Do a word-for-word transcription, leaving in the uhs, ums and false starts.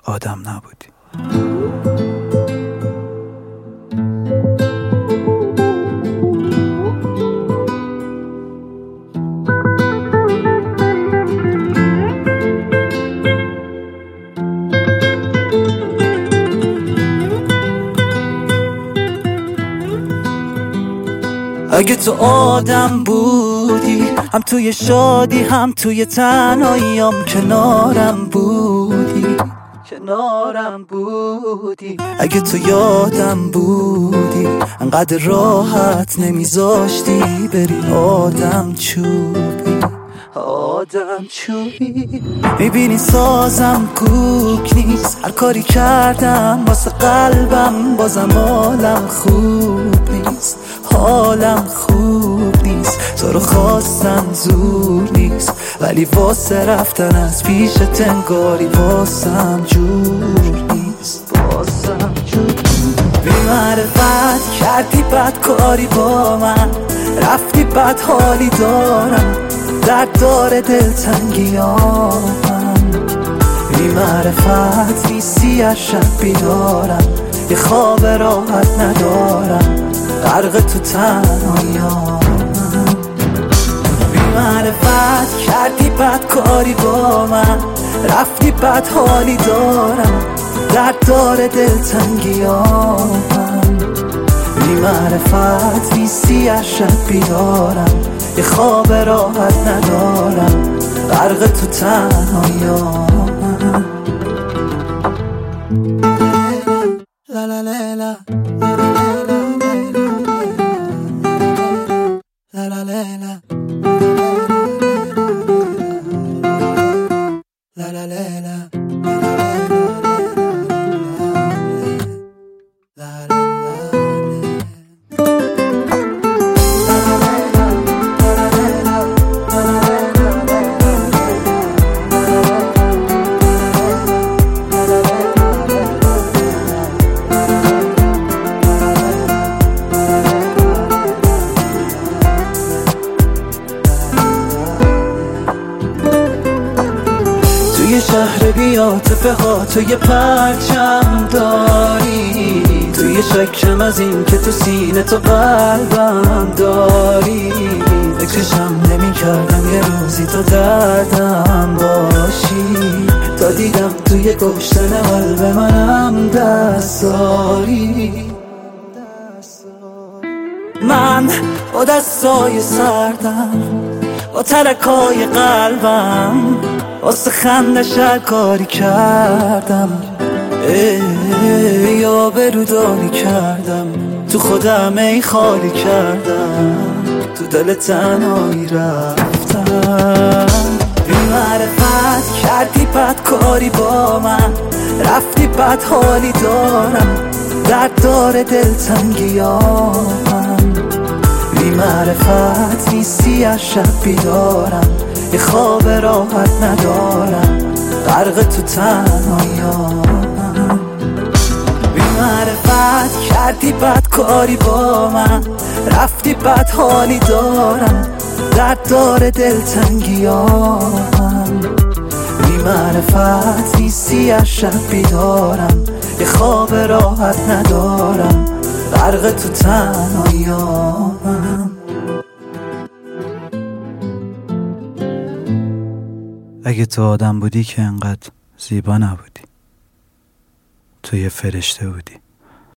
آدم نبودی. اگه تو آدم بودی، هم توی شادی هم توی تنهاییام کنارم بودی، کنارم بودی. اگه تو یادم بودی، انقدر راحت نمیذاشتی بری آدم چوبی، آدم چوبی. میبینی سازم کوک نیست، هر کاری کردم واسه قلبم بازم حالم خوب نیست، حالم خوب نیست. تو رو خواستم زور نیست، ولی واسه رفتن از پیش تنگاری واسم جور نیست، واسم جور. بی معرفت کردی بد کاری با من، رفتی بد حالی دارم، درد داره دلتنگیامم. بی معرفت نیستی از شب بیدارم، یه خواب راحت ندارم، غرق تو تنهاییام. بی معرفت کردی بد کاری با من، رفتی بد حالی دارم، درد داره دلتنگیامم. بی معرفت نیستی از شب بیدارم، یه خواب راحت ندارم، غرق تو تنهاییام. لا لا لا لا لا لا لا لا لا لا. توی شهر بیاتفه ها تو یه پرچم داری، توی شکم از این که تو سینه تو قلبم داری. فکرشم نمی کردم یه روزی تو دردم باشی، تا دیدم توی گشتن قلب منم دست داری. من با دستای سردم، با ترکای قلبم، واسه خندش هر کاری کردم، یا برودانی کردم، تو خودم ای خالی کردم، تو دل تنهایی رفتم. بی معرفت کردی بد کاری با من، رفتی بد حالی دارم، درد داره دلتنگیامم. بی معرفت نیستی از شب بیدارم، یه خواب راحت ندارم، غرق تو تنهاییام. بی معرفت کردی بد کاری با من، رفتی بد حالی دارم، درد داره دلتنگیامم. بی معرفت نیستی از شب بیدارم، یه خواب راحت ندارم، غرق تو تنهاییام. اگه تو آدم بودی که انقدر زیبا نبودی، تو یه فرشته بودی.